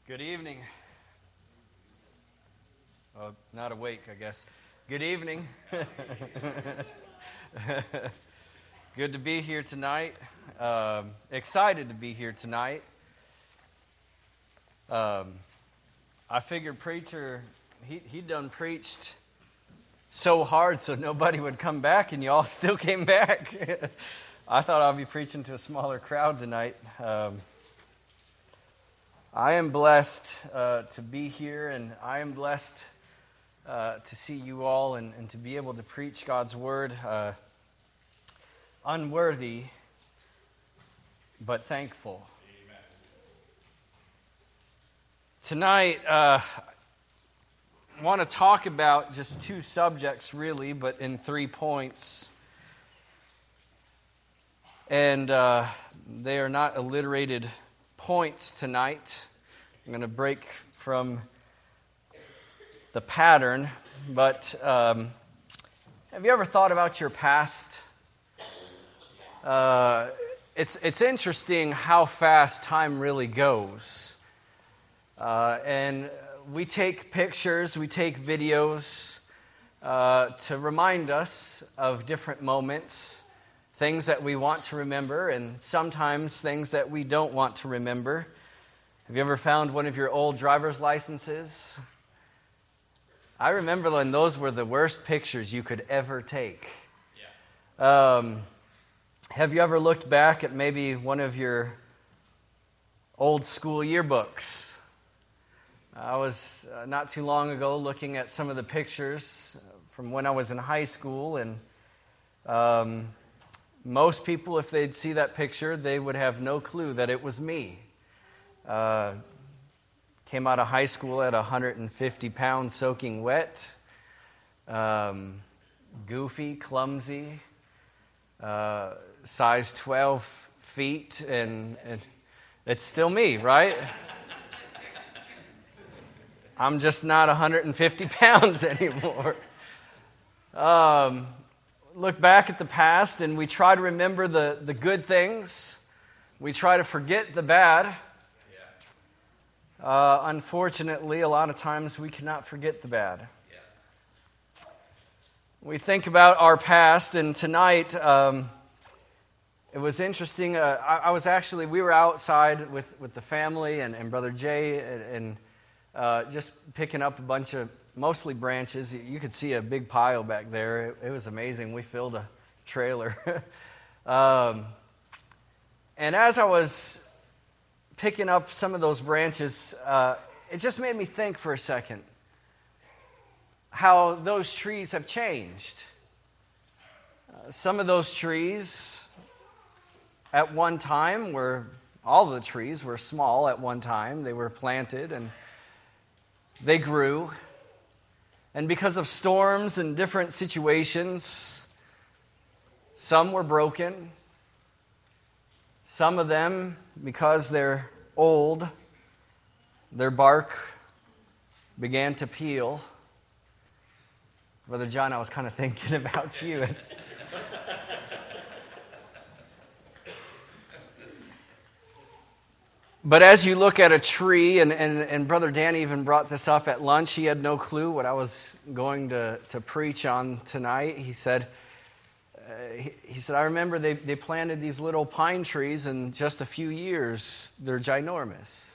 Good evening. Oh, not awake, I guess. Good evening. Good to be here tonight. Excited to be here tonight. I figured preacher, he done preached so hard so nobody would come back, and y'all still came back. I thought I'd be preaching to a smaller crowd tonight. I am blessed to be here, and I am blessed to see you all and to be able to preach God's Word. Unworthy, but thankful. Amen. Tonight, I want to talk about just two subjects, really, but in 3 points. And they are not alliterated points tonight. I'm going to break from the pattern, but have you ever thought about your past? It's interesting how fast time really goes. And we take pictures, we take videos to remind us of different moments, things that we want to remember, and sometimes things that we don't want to remember. Have you ever found one of your old driver's licenses? I remember when those were the worst pictures you could ever take. Yeah. Have you ever looked back at maybe one of your old school yearbooks? I was not too long ago looking at some of the pictures from when I was in high school, and most people, if they'd see that picture, they would have no clue that it was me. Came out of high school at 150 pounds soaking wet, goofy, clumsy, size 12 feet, and it's still me, right? I'm just not 150 pounds anymore. Look back at the past and we try to remember the good things. We try to forget the bad. Unfortunately, a lot of times we cannot forget the bad. We think about our past, and tonight it was interesting. We were outside with the family and Brother Jay and just picking up a bunch of mostly branches. You could see a big pile back there. It was amazing. We filled a trailer. And as I was picking up some of those branches, it just made me think for a second how those trees have changed. Some of those trees at one time all the trees were small at one time. They were planted and they grew. And because of storms and different situations, some were broken. Some of them, because they're old, their bark began to peel. Brother John, I was kind of thinking about you. But as you look at a tree, and Brother Dan even brought this up at lunch, he had no clue what I was going to preach on tonight. He said, I remember they planted these little pine trees, and just a few years, they're ginormous.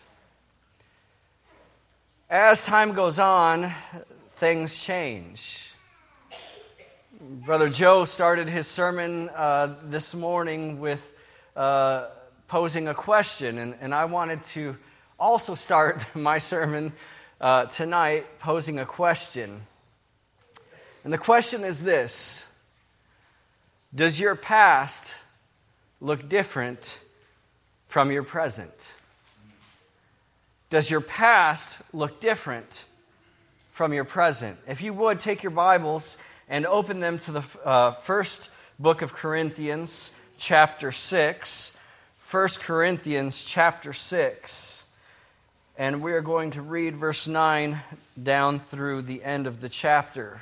As time goes on, things change. Brother Joe started his sermon this morning with posing a question, and I wanted to also start my sermon tonight posing a question. And the question is this: does your past look different from your present? Does your past look different from your present? If you would, take your Bibles and open them to the first book of Corinthians, chapter 6. 1 Corinthians chapter 6, and we are going to read verse 9 down through the end of the chapter.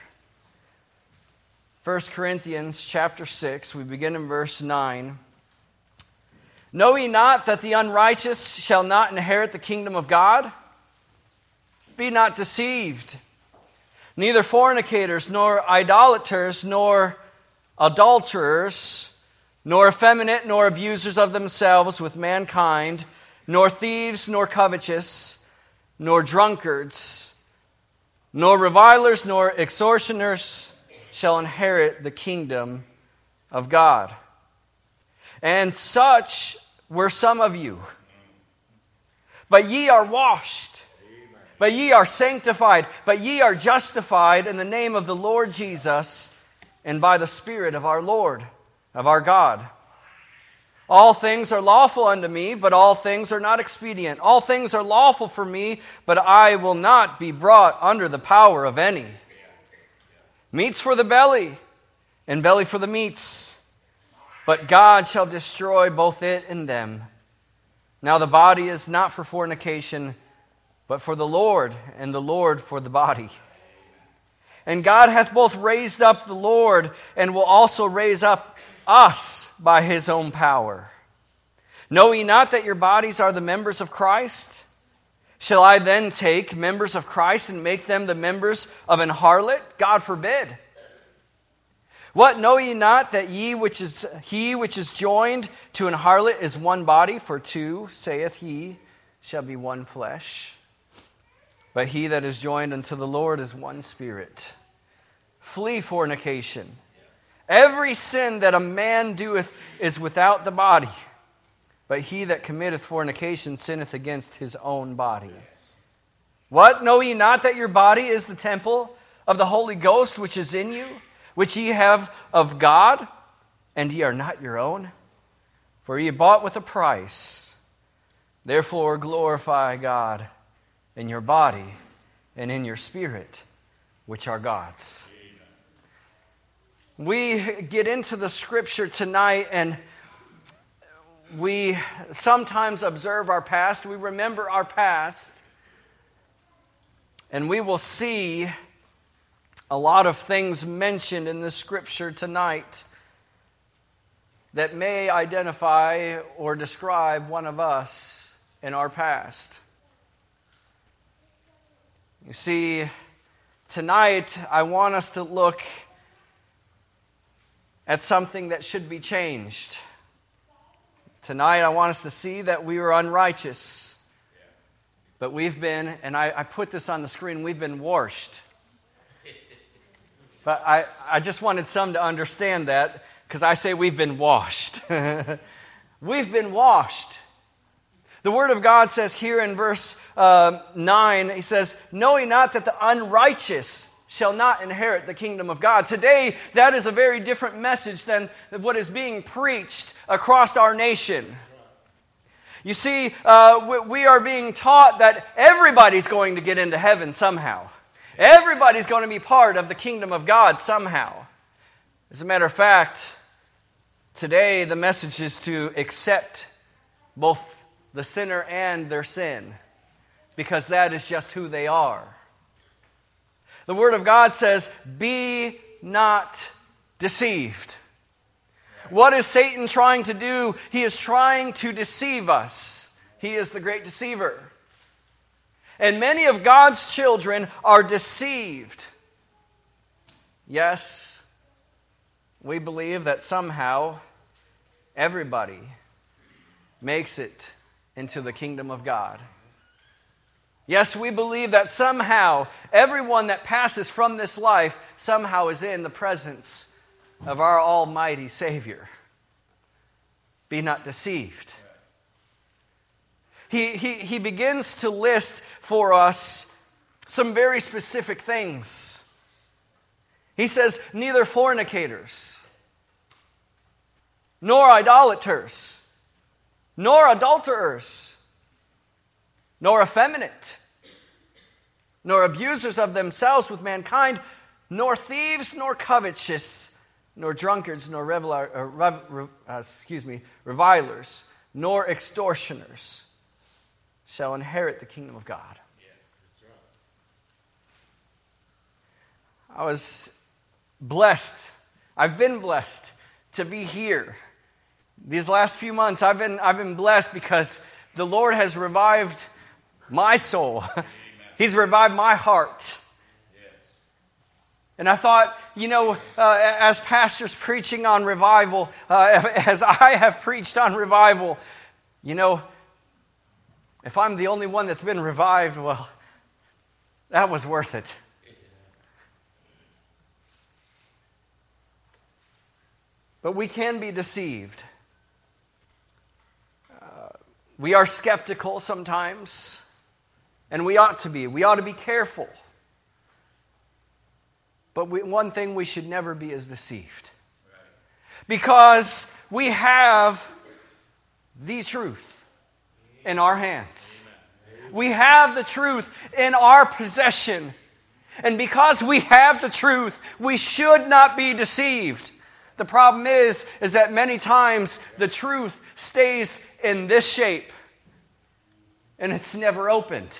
1 Corinthians chapter 6, we begin in verse 9. Know ye not that the unrighteous shall not inherit the kingdom of God? Be not deceived. Neither fornicators, nor idolaters, nor adulterers, nor effeminate, nor abusers of themselves with mankind, nor thieves, nor covetous, nor drunkards, nor revilers, nor extortioners shall inherit the kingdom of God. And such were some of you. But ye are washed, but ye are sanctified, but ye are justified in the name of the Lord Jesus and by the Spirit of our Lord, of our God. All things are lawful unto me, but all things are not expedient. All things are lawful for me, but I will not be brought under the power of any. Meats for the belly, and belly for the meats. But God shall destroy both it and them. Now the body is not for fornication, but for the Lord, and the Lord for the body. And God hath both raised up the Lord, and will also raise up us by his own power. Know ye not that your bodies are the members of Christ? Shall I then take members of Christ and make them the members of an harlot? God forbid. What, know ye not that he which is joined to an harlot is one body? For two, saith he, shall be one flesh. But he that is joined unto the Lord is one spirit. Flee fornication. Every sin that a man doeth is without the body, but he that committeth fornication sinneth against his own body. What? Know ye not that your body is the temple of the Holy Ghost which is in you, which ye have of God, and ye are not your own? For ye are bought with a price. Therefore glorify God in your body and in your spirit, which are God's. We get into the scripture tonight, and we sometimes observe our past. We remember our past, and we will see a lot of things mentioned in this scripture tonight that may identify or describe one of us in our past. You see, tonight I want us to look at something that should be changed. Tonight I want us to see that we were unrighteous, but we've been, and I put this on the screen, we've been washed. But I just wanted some to understand that, because I say we've been washed. We've been washed. The Word of God says here in verse 9, he says, know ye not that the unrighteous shall not inherit the kingdom of God. Today, that is a very different message than what is being preached across our nation. You see, we are being taught that everybody's going to get into heaven somehow. Everybody's going to be part of the kingdom of God somehow. As a matter of fact, today the message is to accept both the sinner and their sin, because that is just who they are. The Word of God says, be not deceived. What is Satan trying to do? He is trying to deceive us. He is the great deceiver. And many of God's children are deceived. Yes, we believe that somehow everybody makes it into the kingdom of God. Yes, we believe that somehow everyone that passes from this life somehow is in the presence of our almighty Savior. Be not deceived. He begins to list for us some very specific things. He says, neither fornicators, nor idolaters, nor adulterers, nor effeminate, nor abusers of themselves with mankind, nor thieves, nor covetous, nor drunkards, nor revilers, nor extortioners shall inherit the kingdom of God. I was blessed. I've been blessed to be here. These last few months, I've been blessed because the Lord has revived my soul. He's revived my heart. And I thought, as pastors preaching on revival, as I have preached on revival, if I'm the only one that's been revived, well, that was worth it. But we can be deceived. We are skeptical sometimes, and we ought to be. We ought to be careful. But one thing we should never be is deceived. Because we have the truth in our hands. We have the truth in our possession. And because we have the truth, we should not be deceived. The problem is that many times the truth stays in this shape and it's never opened.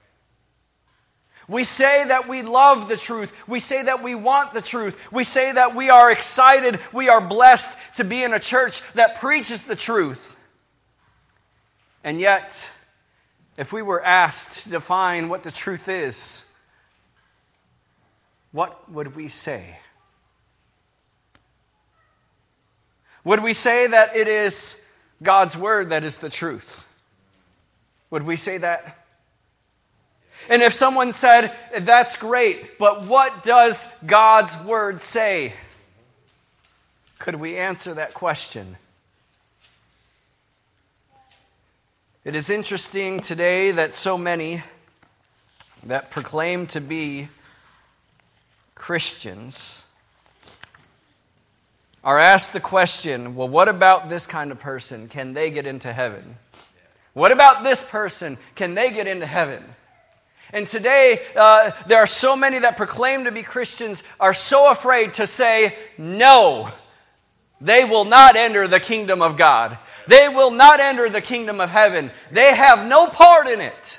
We say that we love the truth. We say that we want the truth. We say that we are excited, we are blessed to be in a church that preaches the truth. And yet, if we were asked to define what the truth is, what would we say? Would we say that it is God's word that is the truth? Would we say that? And if someone said, that's great, but what does God's word say? Could we answer that question? It is interesting today that so many that proclaim to be Christians are asked the question, well, what about this kind of person? Can they get into heaven? What about this person? Can they get into heaven? And today, there are so many that proclaim to be Christians are so afraid to say, no, they will not enter the kingdom of God. They will not enter the kingdom of heaven. They have no part in it.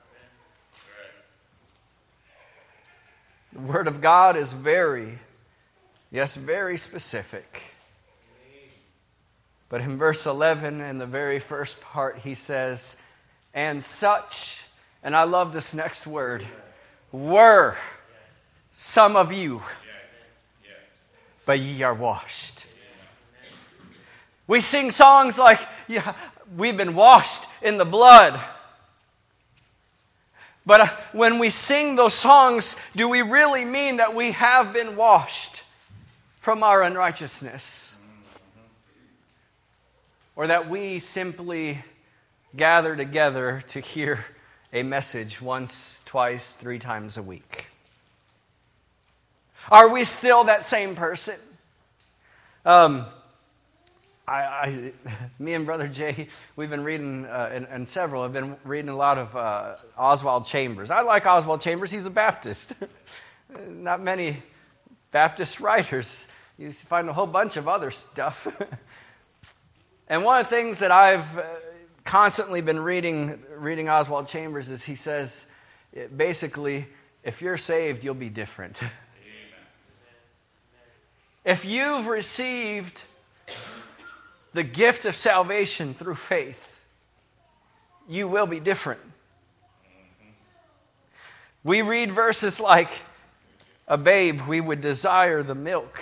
The Word of God is very specific. But in verse 11, in the very first part, he says, and such, and I love this next word, were some of you, but ye are washed. We sing songs like, we've been washed in the blood. But when we sing those songs, do we really mean that we have been washed from our unrighteousness? Or that we simply gather together to hear a message once, twice, 3 times a week? Are we still that same person? Me and Brother Jay, we've been reading, and several have been reading a lot of Oswald Chambers. I like Oswald Chambers. He's a Baptist. Not many Baptist writers. You find a whole bunch of other stuff. And one of the things that I've constantly been reading Oswald Chambers is he says, basically, if you're saved, you'll be different. Amen. If you've received the gift of salvation through faith, you will be different. We read verses like, a babe, we would desire the milk.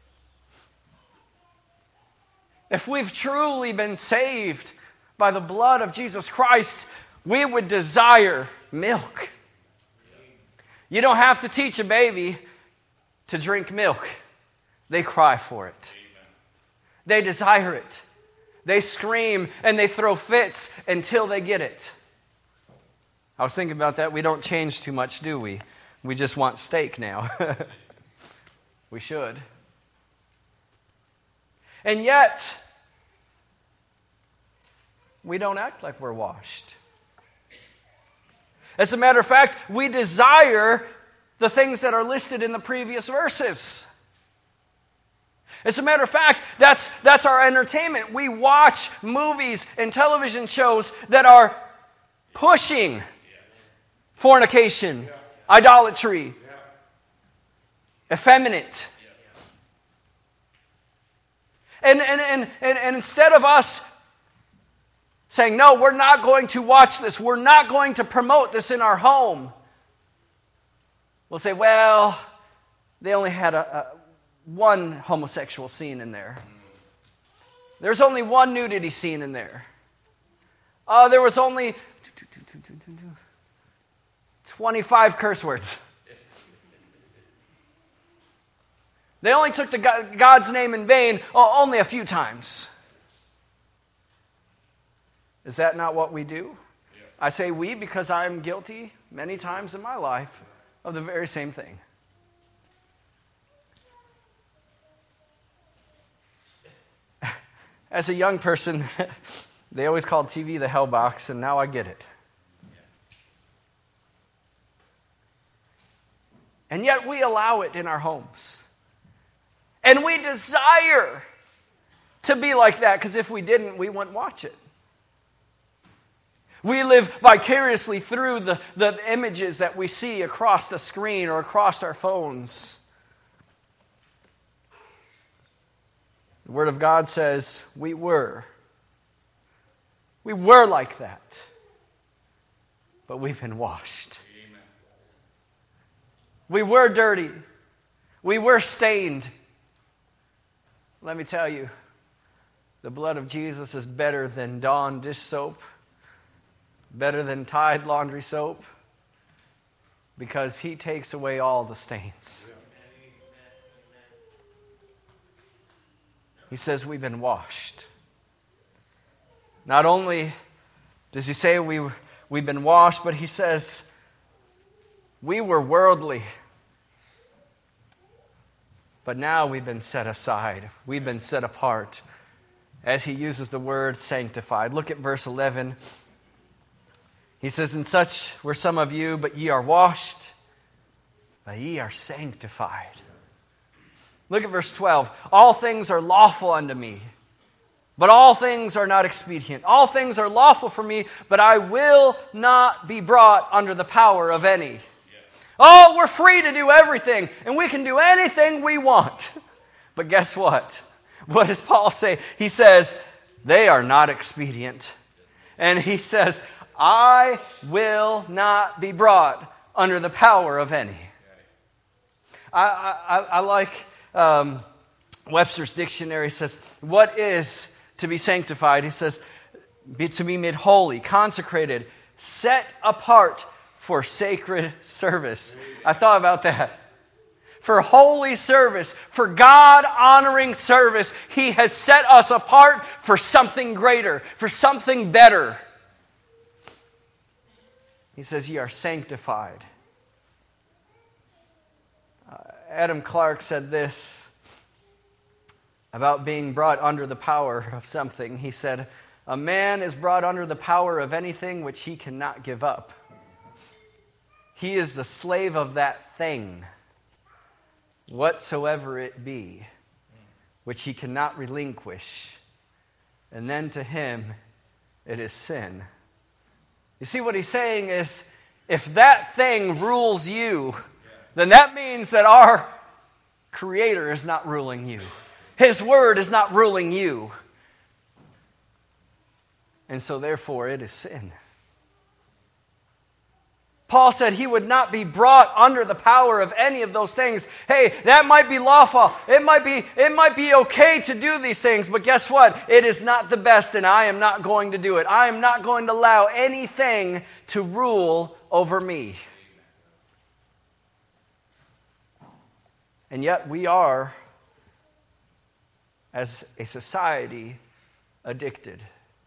If we've truly been saved by the blood of Jesus Christ, we would desire milk. You don't have to teach a baby to drink milk. They cry for it. They desire it. They scream and they throw fits until they get it. I was thinking about that. We don't change too much, do we? We just want steak now. We should. And yet, we don't act like we're washed. As a matter of fact, we desire the things that are listed in the previous verses. As a matter of fact, that's our entertainment. We watch movies and television shows that are pushing fornication, idolatry, effeminate. And instead of us saying, no, we're not going to watch this, we're not going to promote this in our home, We'll say, well, they only had one homosexual scene in there. There's only one nudity scene in there. There was only 25 curse words. They only took God's name in vain only a few times. Is that not what we do? Yeah. I say we because I'm guilty many times in my life of the very same thing. As a young person, they always called TV the hell box, and now I get it. And yet we allow it in our homes. And we desire to be like that, because if we didn't, we wouldn't watch it. We live vicariously through the images that we see across the screen or across our phones. The Word of God says we were like that, but we've been washed. Amen. We were dirty. We were stained. Let me tell you, the blood of Jesus is better than Dawn dish soap, better than Tide laundry soap, because He takes away all the stains. He says we've been washed. Not only does He say we've been washed, but He says we were worldly. But now we've been set aside. We've been set apart. As He uses the word sanctified. Look at verse 11. He says, "And such were some of you, but ye are washed, but ye are sanctified." Look at verse 12. "All things are lawful unto me, but all things are not expedient. All things are lawful for me, but I will not be brought under the power of any." Yes. Oh, we're free to do everything, and we can do anything we want. But guess what? What does Paul say? He says, they are not expedient. And he says, I will not be brought under the power of any. I like Webster's dictionary says, what is to be sanctified? He says, to be made holy, consecrated, set apart for sacred service. I thought about that. For holy service, for God-honoring service, He has set us apart for something greater, for something better. He says, ye are sanctified. Adam Clarke said this about being brought under the power of something. He said, a man is brought under the power of anything which he cannot give up. He is the slave of that thing, whatsoever it be, which he cannot relinquish. And then to him, it is sin. You see, what he's saying is, if that thing rules you, then that means that our Creator is not ruling you. His Word is not ruling you. And so therefore it is sin. Paul said he would not be brought under the power of any of those things. Hey, that might be lawful. It might be okay to do these things, but guess what? It is not the best, and I am not going to do it. I am not going to allow anything to rule over me. And yet we are, as a society, addicted.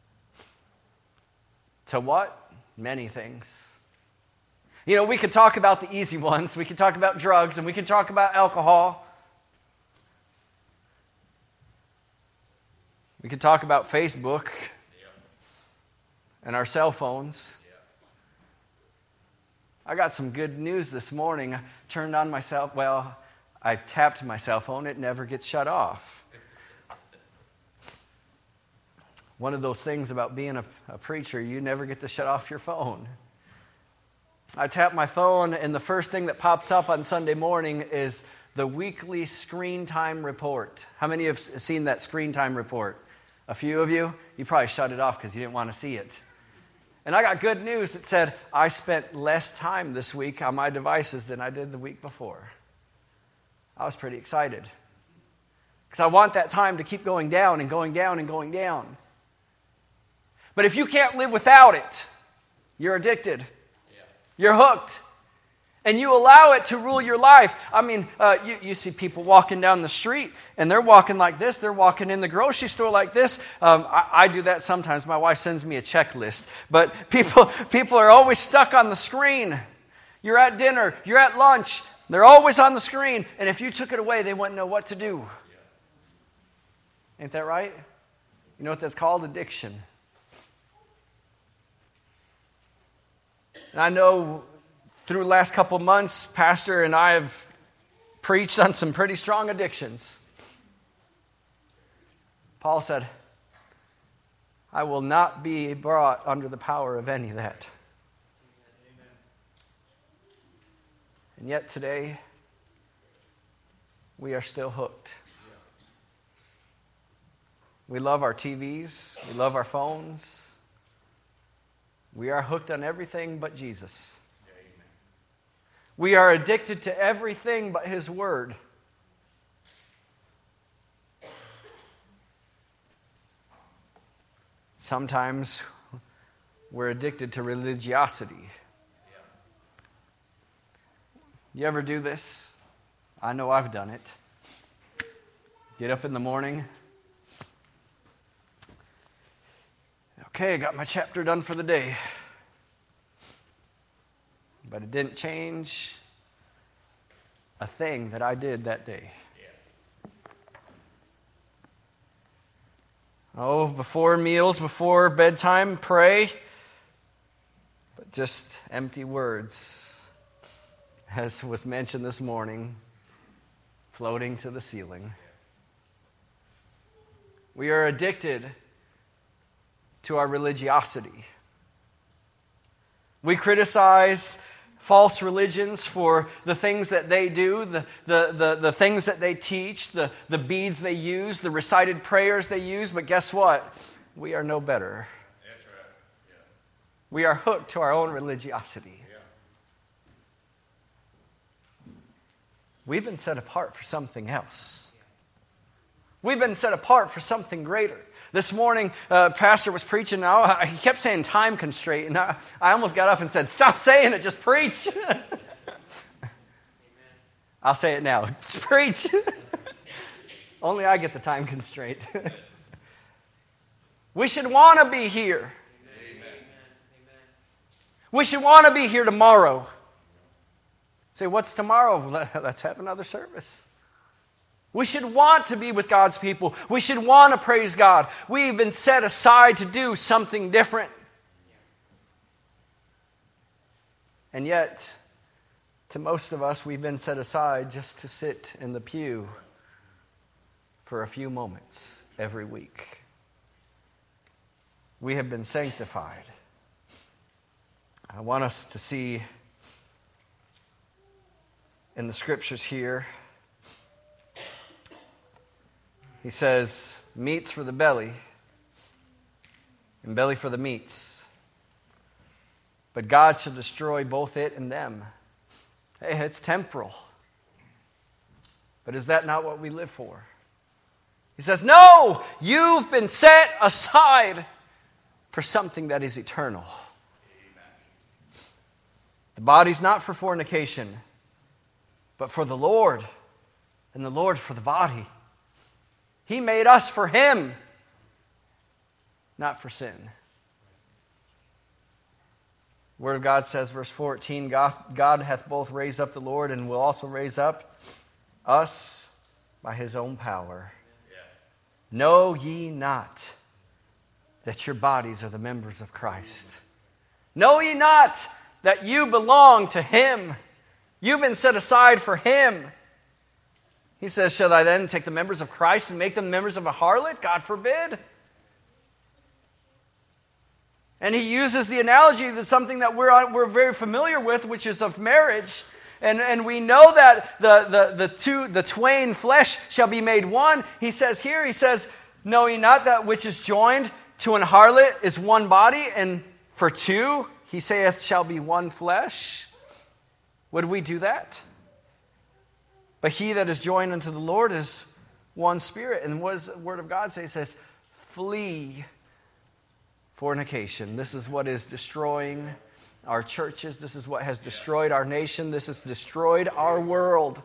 To what? Many things. You know, we could talk about the easy ones. We could talk about drugs, and we could talk about alcohol. We could talk about Facebook and our cell phones. I got some good news this morning. I turned on I tapped my cell phone. It never gets shut off. One of those things about being a preacher, you never get to shut off your phone. I tap my phone, and the first thing that pops up on Sunday morning is the weekly screen time report. How many have seen that screen time report? A few of you? You probably shut it off because you didn't want to see it. And I got good news. It said I spent less time this week on my devices than I did the week before. I was pretty excited. Because I want that time to keep going down and going down and going down. But if you can't live without it, you're addicted. Yeah. You're hooked. And you allow it to rule your life. I mean, you see people walking down the street, and they're walking like this. They're walking in the grocery store like this. I do that sometimes. My wife sends me a checklist. But people are always stuck on the screen. You're at dinner. You're at lunch. They're always on the screen. And if you took it away, they wouldn't know what to do. Ain't that right? You know what that's called? Addiction. And I know through the last couple months, Pastor and I have preached on some pretty strong addictions. Paul said, I will not be brought under the power of any of that. Amen. And yet today, we are still hooked. We love our TVs. We love our phones. We are hooked on everything but Jesus. Amen. We are addicted to everything but His Word. Sometimes we're addicted to religiosity. You ever do this? I know I've done it. Get up in the morning. Okay, I got my chapter done for the day. But it didn't change a thing that I did that day. Oh, before meals, before bedtime, pray. But just empty words, as was mentioned this morning, floating to the ceiling. We are addicted to our religiosity. We criticize false religions for the things that they do, the things that they teach, the beads they use, the recited prayers they use, but guess what? We are no better. That's right. Yeah. We are hooked to our own religiosity. Yeah. We've been set apart for something else. We've been set apart for something greater. This morning, Pastor was preaching. Now he kept saying time constraint, and I almost got up and said, "Stop saying it, just preach." I'll say it now. Just preach. Only I get the time constraint. We should want to be here. Amen. We should want to be here tomorrow. Say, what's tomorrow? Let's have another service. We should want to be with God's people. We should want to praise God. We've been set aside to do something different. And yet, to most of us, we've been set aside just to sit in the pew for a few moments every week. We have been sanctified. I want us to see in the scriptures here, he says, meats for the belly, and belly for the meats. But God shall destroy both it and them. Hey, it's temporal. But is that not what we live for? He says, no, you've been set aside for something that is eternal. Amen. The body's not for fornication, but for the Lord, and the Lord for the body. He made us for Him, not for sin. The Word of God says, verse 14, God hath both raised up the Lord and will also raise up us by His own power. Yeah. Know ye not that your bodies are the members of Christ? Know ye not that you belong to Him? You've been set aside for Him. He says, shall I then take the members of Christ and make them members of a harlot? God forbid. And he uses the analogy that's something that we're very familiar with, which is of marriage. And we know that the twain flesh shall be made one. He says here, know ye not that which is joined to an harlot is one body, and For two, he saith, shall be one flesh. Would we do that? But he that is joined unto the Lord is one spirit. And what does the Word of God say? It says, flee fornication. This is what is destroying our churches. This is what has destroyed our nation. This has destroyed our world.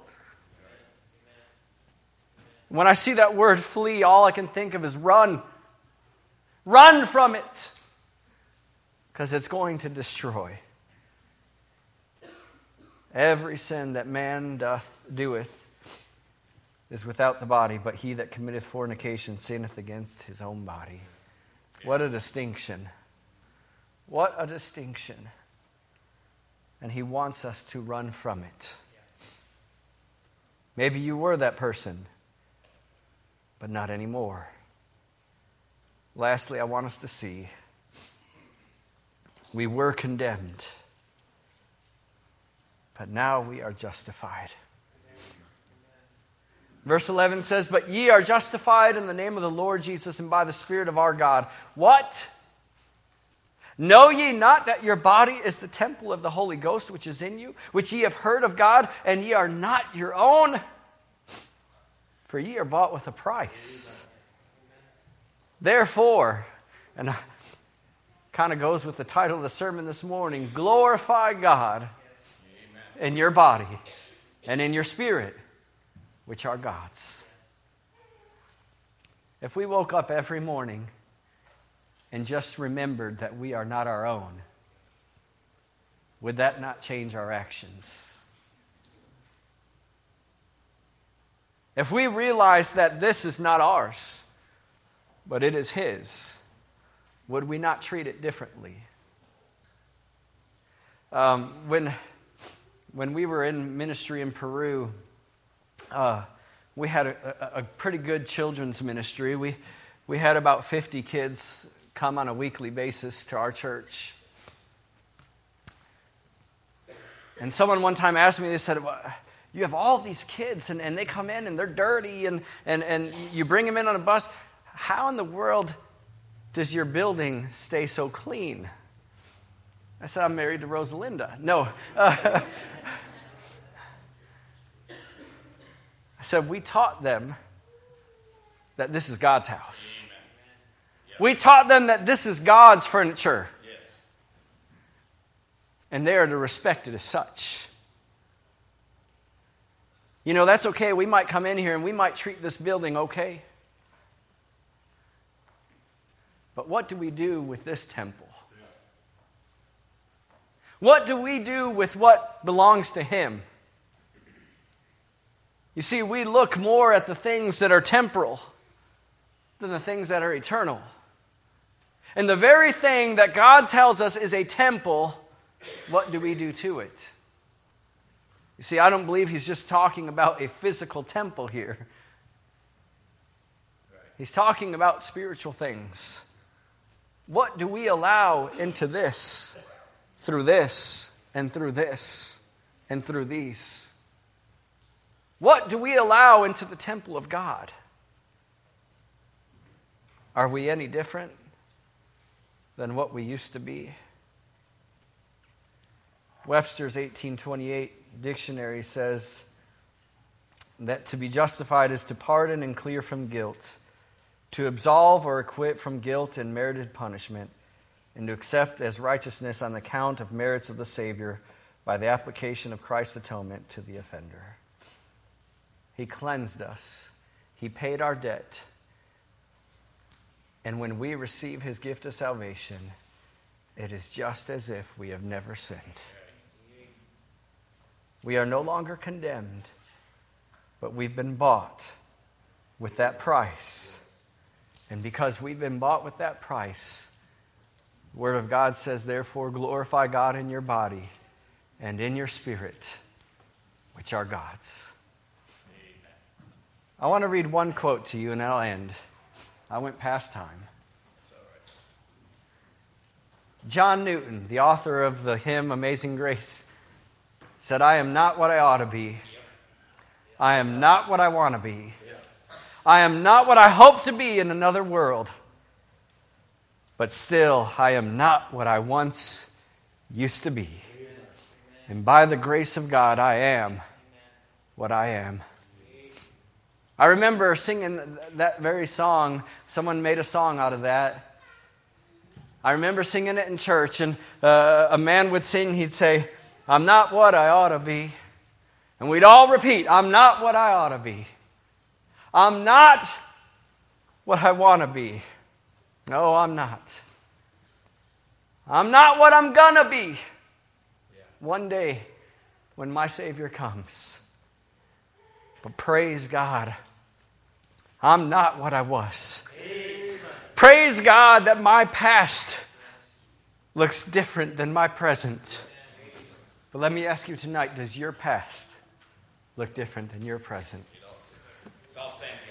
When I see that word flee, all I can think of is run. Run from it. Because it's going to destroy. Every sin that man doeth is without the body, but he that committeth fornication sinneth against his own body. What a distinction. What a distinction. And he wants us to run from it. Maybe you were that person, but not anymore. Lastly, I want us to see we were condemned, but now we are justified. Verse 11 says, but ye are justified in the name of the Lord Jesus and by the Spirit of our God. What? Know ye not that your body is the temple of the Holy Ghost which is in you, which ye have heard of God, and ye are not your own? For ye are bought with a price. Therefore, and kind of goes with the title of the sermon this morning, glorify God in your body and in your spirit, which are God's. If we woke up every morning and just remembered that we are not our own, would that not change our actions? If we realize that this is not ours, but it is His, would we not treat it differently? When we were in ministry in Peru, we had a pretty good children's ministry. We had about 50 kids come on a weekly basis to our church. And someone one time asked me, they said, well, you have all these kids and they come in and they're dirty and you bring them in on a bus. How in the world does your building stay so clean? I said, I'm married to Rosalinda. No. I said, we taught them that this is God's house. We taught them that this is God's furniture. And they are to respect it as such. You know, that's okay. We might come in here and we might treat this building okay. But what do we do with this temple? What do we do with what belongs to Him? You see, we look more at the things that are temporal than the things that are eternal. And the very thing that God tells us is a temple, what do we do to it? You see, I don't believe He's just talking about a physical temple here. He's talking about spiritual things. What do we allow into this, through this, and through this, and through these? What do we allow into the temple of God? Are we any different than what we used to be? Webster's 1828 dictionary says that to be justified is to pardon and clear from guilt, to absolve or acquit from guilt and merited punishment, and to accept as righteousness on the account of merits of the Savior by the application of Christ's atonement to the offender. He cleansed us. He paid our debt. And when we receive His gift of salvation, it is just as if we have never sinned. We are no longer condemned, but we've been bought with that price. And because we've been bought with that price, the Word of God says, therefore, glorify God in your body and in your spirit, which are God's. I want to read one quote to you and I'll end. I went past time. John Newton, the author of the hymn Amazing Grace, said, I am not what I ought to be. I am not what I want to be. I am not what I hope to be in another world. but still I am not what I once used to be. And by the grace of God, I am what I am. I remember singing that very song. Someone made a song out of that. I remember singing it in church, and a man would sing, he'd say, I'm not what I ought to be. And we'd all repeat, I'm not what I ought to be. I'm not what I want to be. No, I'm not. I'm not what I'm going to be. One day when my Savior comes. But praise God, I'm not what I was. Amen. Praise God that my past looks different than my present. But let me ask you tonight, does your past look different than your present? I'll stand.